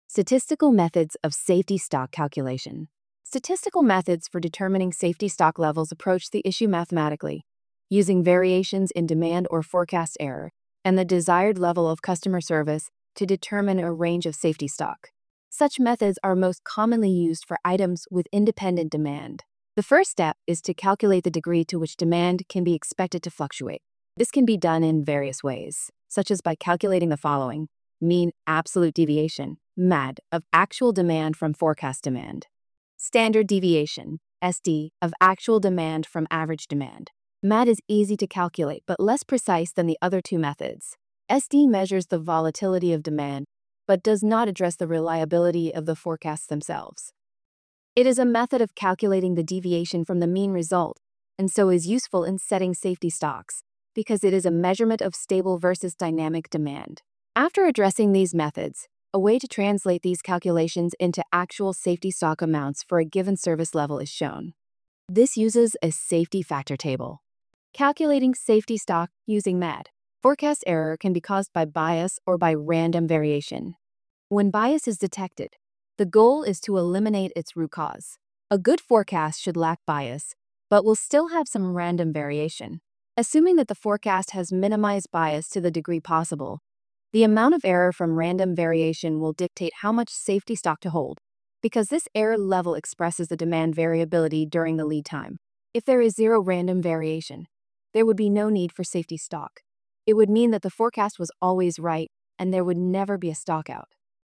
Statistical methods of safety stock calculation. Statistical methods for determining safety stock levels approach the issue mathematically, using variations in demand or forecast error and the desired level of customer service to determine a range of safety stock. Such methods are most commonly used for items with independent demand. The first step is to calculate the degree to which demand can be expected to fluctuate. This can be done in various ways, such as by calculating the following: mean absolute deviation, MAD, of actual demand from forecast demand. Standard deviation, SD, of actual demand from average demand. MAD is easy to calculate but less precise than the other two methods. SD measures the volatility of demand but does not address the reliability of the forecasts themselves. It is a method of calculating the deviation from the mean result, and so is useful in setting safety stocks, because it is a measurement of stable versus dynamic demand. After addressing these methods, a way to translate these calculations into actual safety stock amounts for a given service level is shown. This uses a safety factor table. Calculating safety stock using MAD. Forecast error can be caused by bias or by random variation. When bias is detected, the goal is to eliminate its root cause. A good forecast should lack bias, but will still have some random variation. Assuming that the forecast has minimized bias to the degree possible, the amount of error from random variation will dictate how much safety stock to hold, because this error level expresses the demand variability during the lead time. If there is zero random variation, there would be no need for safety stock. It would mean that the forecast was always right and there would never be a stock out.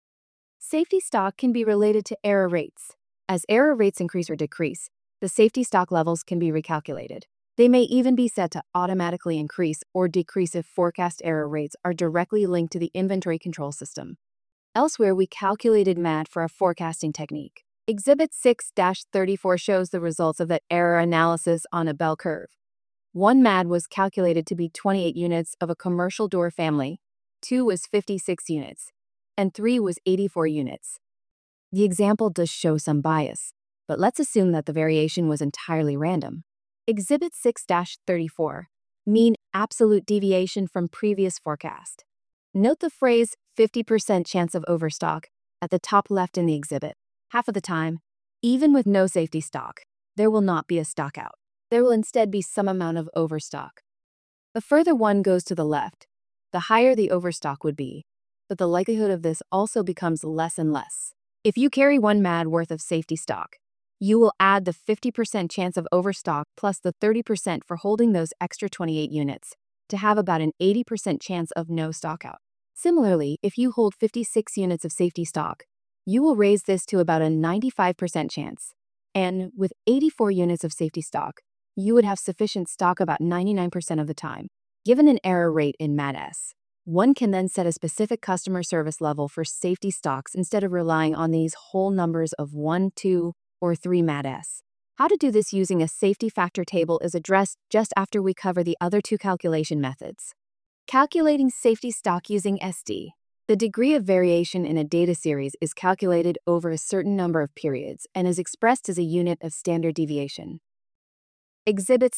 Safety stock can be related to error rates. As error rates increase or decrease, the safety stock levels can be recalculated. They may even be set to automatically increase or decrease if forecast error rates are directly linked to the inventory control system. Elsewhere, we calculated MAD for a forecasting technique. Exhibit 6-34 shows the results of that error analysis on a bell curve. One MAD was calculated to be 28 units of a commercial door family, 2 was 56 units, and 3 was 84 units. The example does show some bias, but let's assume that the variation was entirely random. Exhibit 6-34, mean absolute deviation from previous forecast. Note the phrase 50% chance of overstock at the top left in the exhibit. Half of the time, even with no safety stock, there will not be a stock out. There will instead be some amount of overstock. The further one goes to the left, the higher the overstock would be, but the likelihood of this also becomes less and less. If you carry 1 MAD worth of safety stock, you will add the 50% chance of overstock plus the 30% for holding those extra 28 units to have about an 80% chance of no stockout. Similarly, if you hold 56 units of safety stock, you will raise this to about a 95% chance. And with 84 units of safety stock, you would have sufficient stock about 99% of the time. Given an error rate in MAD-S, one can then set a specific customer service level for safety stocks instead of relying on these whole numbers of 1, 2, or 3 MAD-S. How to do this using a safety factor table is addressed just after we cover the other two calculation methods. Calculating safety stock using SD. The degree of variation in a data series is calculated over a certain number of periods and is expressed as a unit of standard deviation. Exhibit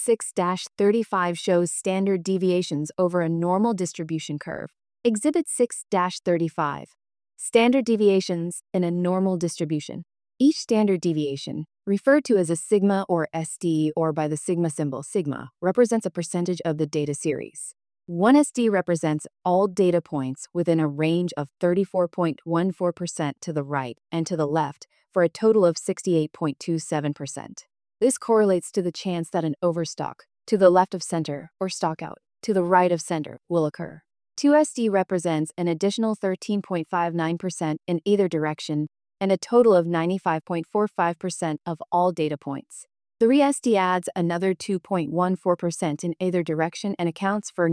6-35 shows standard deviations over a normal distribution curve. Exhibit 6-35. Standard deviations in a normal distribution. Each standard deviation, referred to as a sigma or SD or by the sigma symbol sigma, represents a percentage of the data series. 1 SD represents all data points within a range of 34.14% to the right and to the left for a total of 68.27%. This correlates to the chance that an overstock, to the left of center, or stockout, to the right of center, will occur. 2 SD represents an additional 13.59% in either direction and a total of 95.45% of all data points. 3 SD adds another 2.14% in either direction and accounts for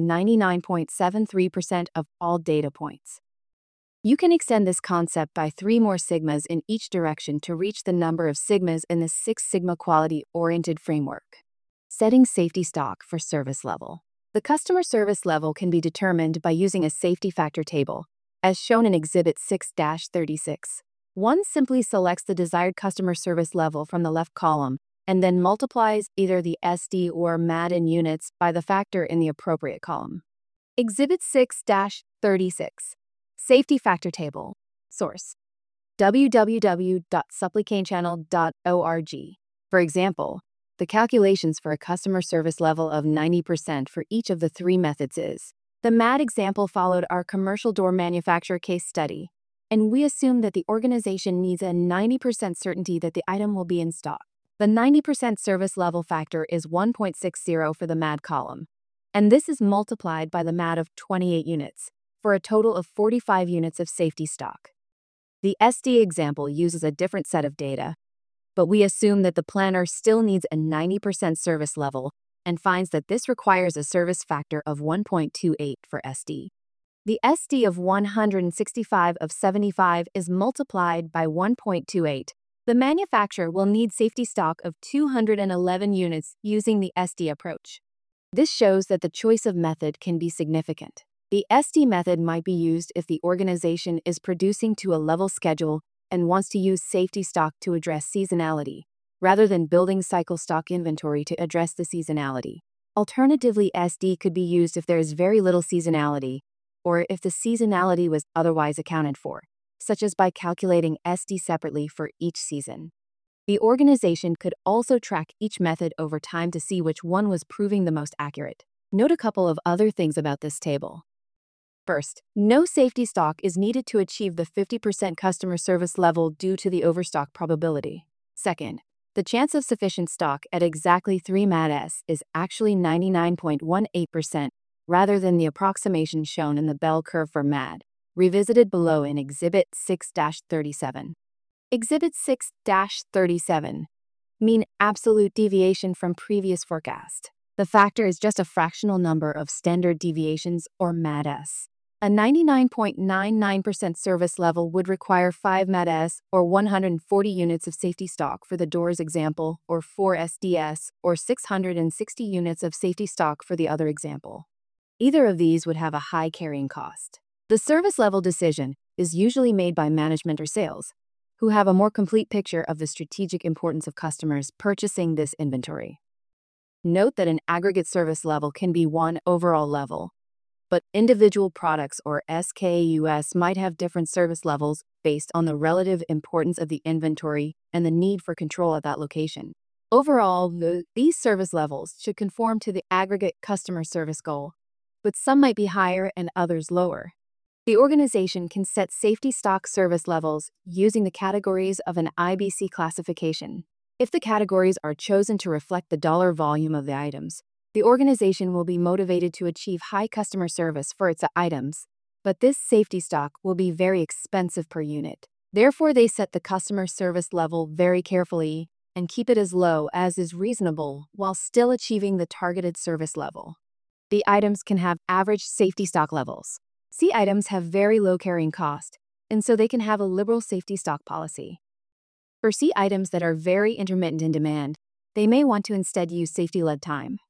99.73% of all data points. You can extend this concept by 3 more sigmas in each direction to reach the number of sigmas in the 6 Sigma quality-oriented framework. Setting safety stock for service level. The customer service level can be determined by using a safety factor table, as shown in Exhibit 6-36. One simply selects the desired customer service level from the left column and then multiplies either the SD or MAD in units by the factor in the appropriate column. Exhibit 6-36. Safety factor table. Source: www.supplychainchannel.org. For example, the calculations for a customer service level of 90% for each of the three methods is. The MAD example followed our commercial door manufacturer case study, and we assume that the organization needs a 90% certainty that the item will be in stock. The 90% service level factor is 1.60 for the MAD column, and this is multiplied by the MAD of 28 units, for a total of 45 units of safety stock. The SD example uses a different set of data, but we assume that the planner still needs a 90% service level and finds that this requires a service factor of 1.28 for SD. The SD of 165 of 75 is multiplied by 1.28. The manufacturer will need safety stock of 211 units using the SD approach. This shows that the choice of method can be significant. The SD method might be used if the organization is producing to a level schedule and wants to use safety stock to address seasonality, rather than building cycle stock inventory to address the seasonality. Alternatively, SD could be used if there is very little seasonality, or if the seasonality was otherwise accounted for, such as by calculating SD separately for each season. The organization could also track each method over time to see which one was proving the most accurate. Note a couple of other things about this table. First, no safety stock is needed to achieve the 50% customer service level due to the overstock probability. Second, the chance of sufficient stock at exactly 3 MAD-S is actually 99.18% rather than the approximation shown in the bell curve for MAD, revisited below in Exhibit 6-37. Exhibit 6-37, mean absolute deviation from previous forecast. The factor is just a fractional number of standard deviations, or MAD-S. A 99.99% service level would require 5 MAD-S or 140 units of safety stock for the doors example, or 4 SDS, or 660 units of safety stock for the other example. Either of these would have a high carrying cost. The service level decision is usually made by management or sales, who have a more complete picture of the strategic importance of customers purchasing this inventory. Note that an aggregate service level can be one overall level, but individual products or SKUs might have different service levels based on the relative importance of the inventory and the need for control at that location. Overall, these service levels should conform to the aggregate customer service goal, but some might be higher and others lower. The organization can set safety stock service levels using the categories of an IBC classification. If the categories are chosen to reflect the dollar volume of the items, the organization will be motivated to achieve high customer service for its items, but this safety stock will be very expensive per unit. Therefore, they set the customer service level very carefully and keep it as low as is reasonable while still achieving the targeted service level. The items can have average safety stock levels. C items have very low carrying cost, and so they can have a liberal safety stock policy. For C items that are very intermittent in demand, they may want to instead use safety lead time.